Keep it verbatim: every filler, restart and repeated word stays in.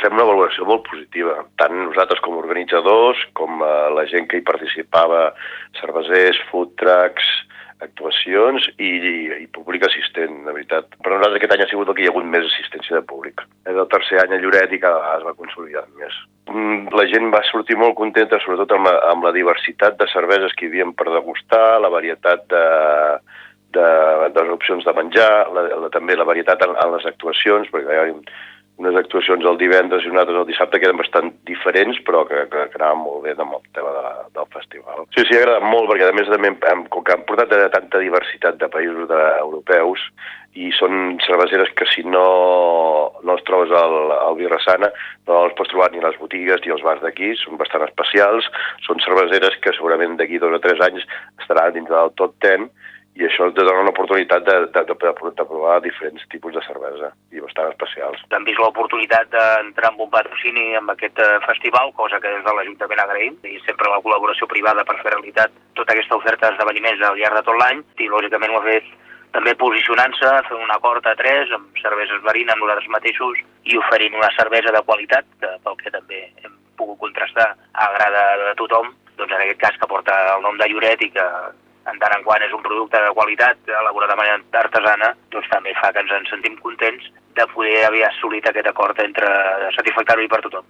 fem una valoració molt positiva, tant nosaltres com organitzadors, com uh, la gent que hi participava, cervesers, food trucks, actuacions i, i, i públic assistent, de veritat. Per nosaltres aquest any ha sigut el que hi ha hagut més assistència de públic. És el tercer any a Lloret i cada vegada es va consolidant més. La gent va sortir molt contenta, sobretot amb la, amb la diversitat de cerveses que hi havia per degustar, la varietat de, de, de les opcions de menjar, la, la, també la varietat en, en les actuacions, perquè hi ha unes actuacions el divendres i unes altres el dissabte que eren bastant diferents, però que, que, que anaven molt bé amb el tema de, del festival. Sí, sí, ha agradat molt, perquè a més també hem, com que han portat de tanta diversitat de països de, europeus i són cerveseres que si no, no els trobes al, al Birrassana no els pots trobar ni a les botigues ni als bars d'aquí, són bastant especials, són cerveseres que segurament d'aquí dos o tres anys estaran dins del top ten i això te dona una oportunitat de, de, de, de provar diferents tipus de cervesa i bastant especials. Hem vist l'oportunitat d'entrar amb un patrocini amb aquest festival, cosa que des de l'Ajuntament agraïm, i sempre la col·laboració privada per fer realitat tota aquesta oferta d'esdeveniments al llarg de tot l'any, i lògicament ho ha fet també posicionant-se, fent un acord a tres amb cerveses Barina, amb nosaltres mateixos, i oferint una cervesa de qualitat, que, pel que també hem pogut contrastar, agrada a tothom, doncs en aquest cas que porta el nom de Lloret i que en tant en quant és un producte de qualitat, elaborat de manera artesana, doncs també fa que ens en sentim contents de poder haver assolit aquest acord entre satisfactori per tothom.